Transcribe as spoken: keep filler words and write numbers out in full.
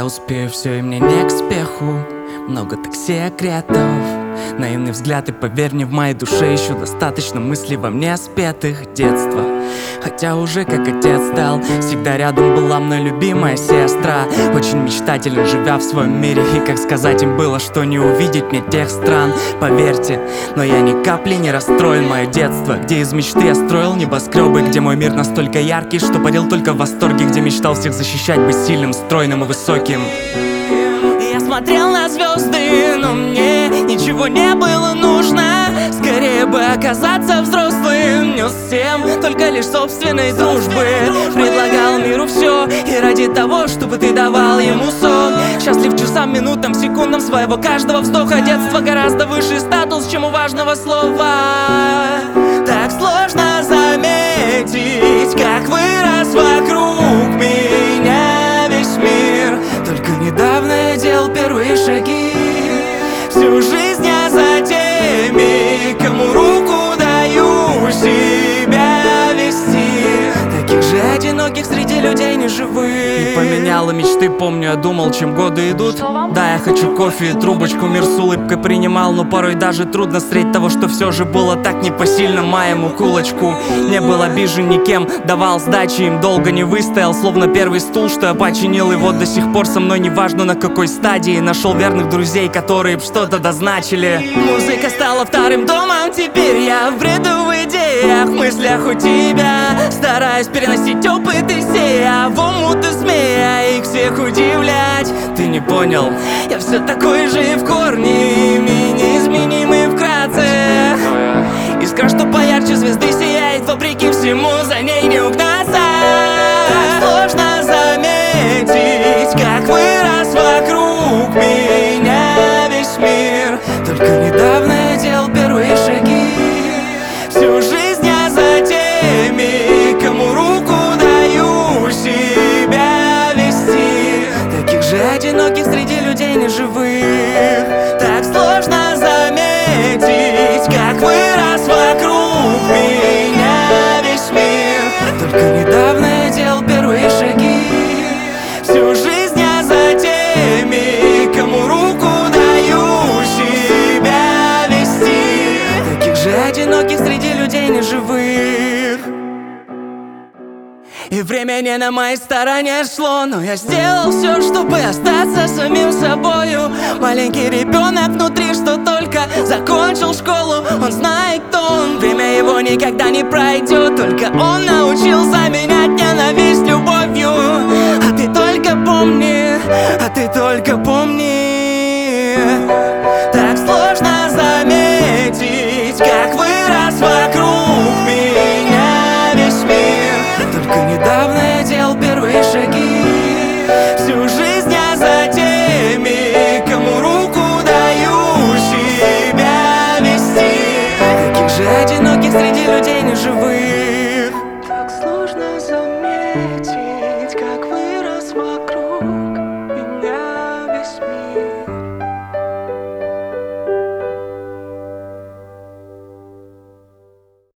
успею все, и мне не к спеху. Много так секретов, наивный взгляд, и поверь мне, в моей душе еще достаточно мыслей во мне спетых детства. Хотя уже как отец стал, всегда рядом была мной любимая сестра. Очень мечтателен, живя в своем мире, и как сказать им было, что не увидеть мне тех стран. Поверьте, но я ни капли не расстроен. Мое детство, где из мечты я строил небоскребы, где мой мир настолько яркий, что парил только в восторге, где мечтал всех защищать, быть сильным, стройным и высоким. Я смотрел на звезды, но мне ничего не было нужно. Скорее бы оказаться взрослым, нес всем только лишь собственной дружбы. Предлагал миру все, и ради того, чтобы ты давал ему сон. Счастлив часам, минутам, секундам своего каждого вздоха. Детство гораздо выше статус, чем у важного слова. Так сложно заметить, как вырос вокруг меня весь мир. Только недавно я делал первые шаги. Всю жизнь я за теми, кому руку даю себя вести. Таких же одиноких среди людей неживых. Не поменяла мечты, помню, я думал, чем годы идут. Да, я хочу кофе и трубочку, мир с улыбкой принимал. Но порой даже трудно встретить того, что все же было так непосильно моему кулачку. Не был обижен никем, давал сдачи, им долго не выстоял. Словно первый стул, что я починил, и вот до сих пор со мной, неважно на какой стадии. Нашел верных друзей, которые б что-то дозначили. Музыка стала вторым домом, теперь я в бреду в идеях, в мыслях у тебя. Стараюсь переносить опыты сея, в омуты змея, их всех удивлять. Ты не понял, я все такой же и в корне, ими неизменимый вкратце. Искра, что поярче звезды, сияет вопреки всему, за ней не угнаться. Так сложно заметить, как вырос вокруг меня весь мир. Только недавно я делал первые шаги. Всю жизнь я за теми, кому руку даю себя вести. Таких же одиноких среди людей неживых. Так сложно заметить, как вырос вокруг меня весь мир. Только недавно я делал первые шаги. Всю жизнь я за теми, кому руку даю себя вести. Таких же одиноких среди людей неживых. И время не на моей стороне шло, но я сделал все, чтобы остаться самим собою. Маленький ребенок внутри, что только закончил школу. Он знает, кто он, время его никогда не пройдет. Только он научил заменять ненависть